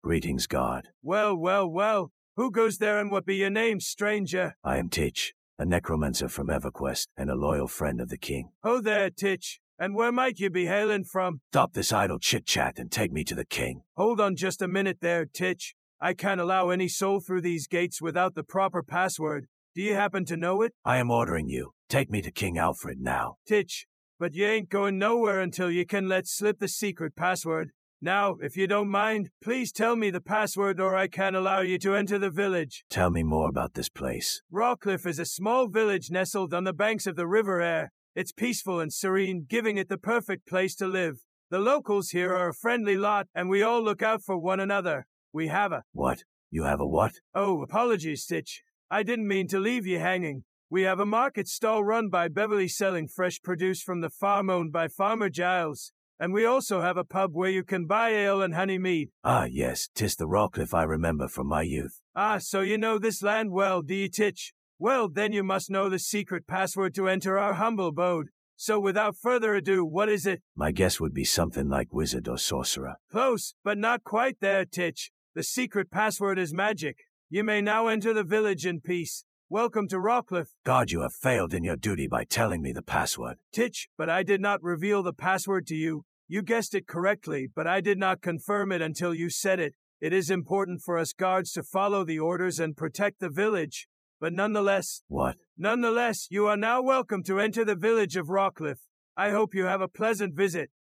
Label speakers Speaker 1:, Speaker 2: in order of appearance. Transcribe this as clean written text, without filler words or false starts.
Speaker 1: Greetings, God.
Speaker 2: Well, well, well. Who goes there and what be your name, stranger?
Speaker 1: I am Titch, a necromancer from EverQuest and a loyal friend of the king.
Speaker 2: Ho there, Titch. And where might you be hailing from?
Speaker 1: Stop this idle chit-chat and take me to the king.
Speaker 2: Hold on just a minute there, Titch. I can't allow any soul through these gates without the proper password. Do you happen to know it?
Speaker 1: I am ordering you. Take me to King Alfred now.
Speaker 2: Titch, but you ain't going nowhere until you can let slip the secret password. Now, if you don't mind, please tell me the password or I can't allow you to enter the village.
Speaker 1: Tell me more about this place.
Speaker 2: Rawcliffe is a small village nestled on the banks of the River Aire. It's peaceful and serene, giving it the perfect place to live. The locals here are a friendly lot, and we all look out for one another. We have a...
Speaker 1: What? You have a what?
Speaker 2: Oh, apologies, Titch. I didn't mean to leave you hanging. We have a market stall run by Beverly selling fresh produce from the farm owned by Farmer Giles. And we also have a pub where you can buy ale and honey mead.
Speaker 1: Ah, yes, 'tis the Rawcliffe I remember from my youth.
Speaker 2: Ah, so you know this land well, do you, Titch? Well, then you must know the secret password to enter our humble abode. So without further ado, what is it?
Speaker 1: My guess would be something like wizard or sorcerer.
Speaker 2: Close, but not quite there, Titch. The secret password is magic. You may now enter the village in peace. Welcome to Rawcliffe.
Speaker 1: God, you have failed in your duty by telling me the password.
Speaker 2: Titch, but I did not reveal the password to you. You guessed it correctly, but I did not confirm it until you said it. It is important for us guards to follow the orders and protect the village. But nonetheless...
Speaker 1: What?
Speaker 2: Nonetheless, you are now welcome to enter the village of Rawcliffe. I hope you have a pleasant visit.